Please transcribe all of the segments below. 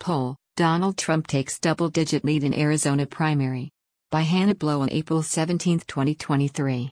poll, Donald Trump takes double-digit lead in Arizona primary. By Hannah Blow on April 17, 2023.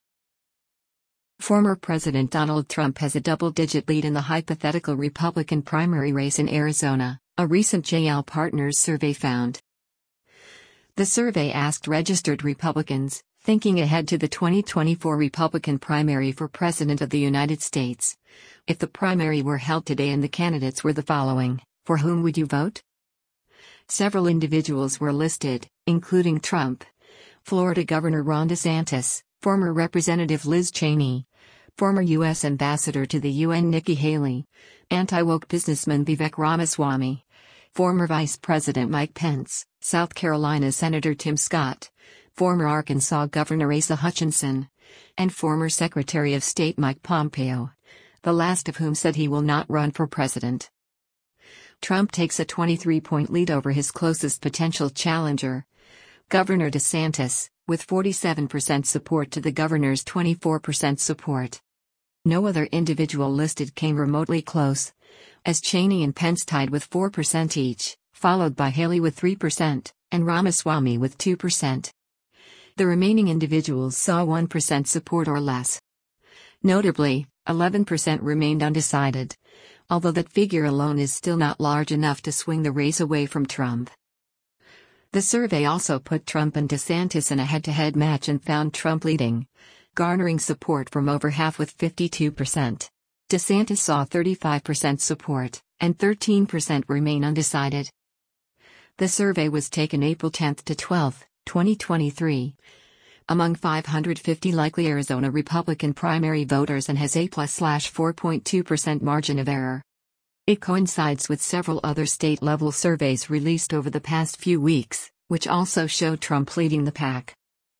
Former President Donald Trump has a double-digit lead in the hypothetical Republican primary race in Arizona, a recent JL Partners survey found. The survey asked registered Republicans, thinking ahead to the 2024 Republican primary for President of the United States, if the primary were held today and the candidates were the following, for whom would you vote? Several individuals were listed, including Trump, Florida Governor Ron DeSantis, former Representative Liz Cheney, former U.S. Ambassador to the UN Nikki Haley, anti-woke businessman Vivek Ramaswamy, former Vice President Mike Pence, South Carolina Senator Tim Scott, former Arkansas Governor Asa Hutchinson, and former Secretary of State Mike Pompeo, the last of whom said he will not run for president. Trump takes a 23-point lead over his closest potential challenger, Governor DeSantis, with 47% support to the governor's 24% support. No other individual listed came remotely close, as Cheney and Pence tied with 4% each, followed by Haley with 3%, and Ramaswamy with 2%. The remaining individuals saw 1% support or less. Notably, 11% remained undecided, although that figure alone is still not large enough to swing the race away from Trump. The survey also put Trump and DeSantis in a head-to-head match and found Trump leading, garnering support from over half with 52%. DeSantis saw 35% support, and 13% remain undecided. The survey was taken April 10 to 12, 2023, among 550 likely Arizona Republican primary voters and has a +4.2% margin of error. It coincides with several other state-level surveys released over the past few weeks, which also show Trump leading the pack.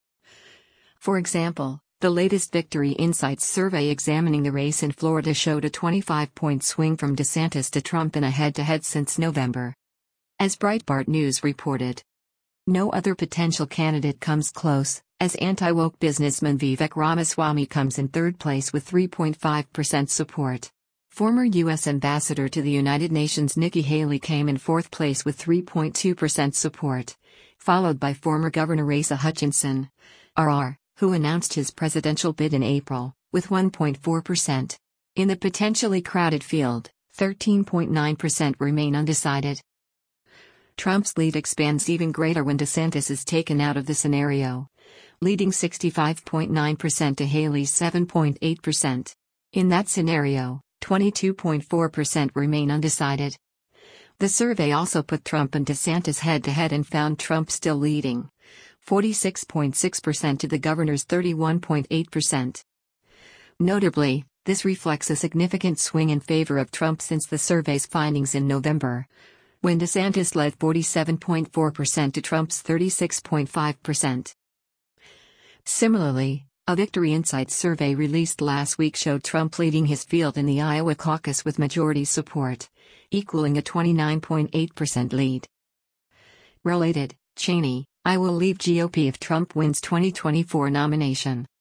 For example, the latest Victory Insights survey examining the race in Florida showed a 25-point swing from DeSantis to Trump in a head-to-head since November. As Breitbart News reported, no other potential candidate comes close, as anti-woke businessman Vivek Ramaswamy comes in third place with 3.5% support. Former U.S. Ambassador to the United Nations Nikki Haley came in fourth place with 3.2% support, followed by former Governor Asa Hutchinson, RR, who announced his presidential bid in April, with 1.4%. In the potentially crowded field, 13.9% remain undecided. Trump's lead expands even greater when DeSantis is taken out of the scenario, leading 65.9% to Haley's 7.8%. In that scenario, 22.4% remain undecided. The survey also put Trump and DeSantis head-to-head and found Trump still leading, 46.6% to the governor's 31.8%. Notably, this reflects a significant swing in favor of Trump since the survey's findings in November, when DeSantis led 47.4% to Trump's 36.5%. Similarly, a Victory Insights survey released last week showed Trump leading his field in the Iowa caucus with majority support, equaling a 29.8% lead. Related, Cheney, I will leave GOP if Trump wins 2024 nomination.